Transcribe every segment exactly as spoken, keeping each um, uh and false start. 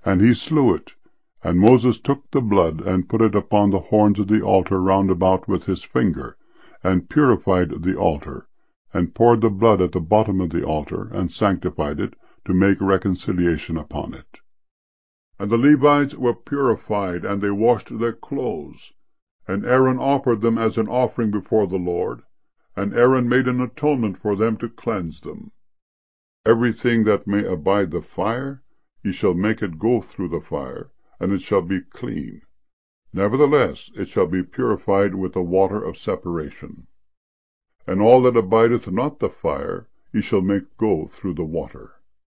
And he slew it. And Moses took the blood, and put it upon the horns of the altar round about with his finger, and purified the altar, and poured the blood at the bottom of the altar, and sanctified it, to make reconciliation upon it. And the Levites were purified, and they washed their clothes. And Aaron offered them as an offering before the Lord, and Aaron made an atonement for them to cleanse them. Everything that may abide the fire, ye shall make it go through the fire, and it shall be clean. Nevertheless it shall be purified with the water of separation. And all that abideth not the fire, ye shall make go through the water.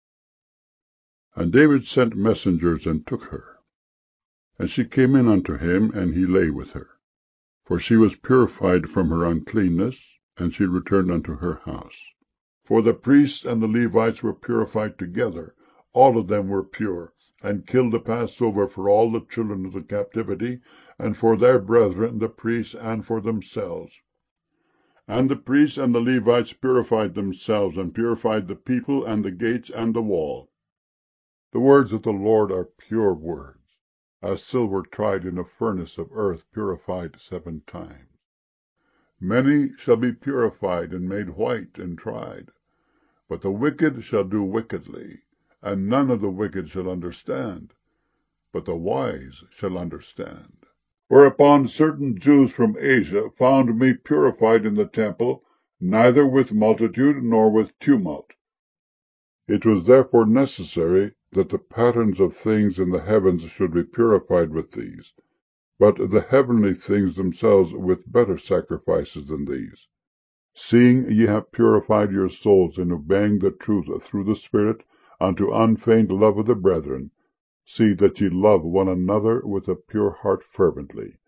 And David sent messengers, and took her. And she came in unto him, and he lay with her. For she was purified from her uncleanness, and she returned unto her house. For the priests and the Levites were purified together, all of them were pure, and killed the Passover for all the children of the captivity, and for their brethren the priests, and for themselves. And the priests and the Levites purified themselves, and purified the people, and the gates, and the wall. The words of the Lord are pure words, as silver tried in a furnace of earth, purified seven times. Many shall be purified, and made white, and tried. But the wicked shall do wickedly, and none of the wicked shall understand, but the wise shall understand. Whereupon certain Jews from Asia found me purified in the temple, neither with multitude nor with tumult. It was therefore necessary that the patterns of things in the heavens should be purified with these, but the heavenly things themselves with better sacrifices than these. Seeing ye have purified your souls in obeying the truth through the Spirit unto unfeigned love of the brethren, see that ye love one another with a pure heart fervently.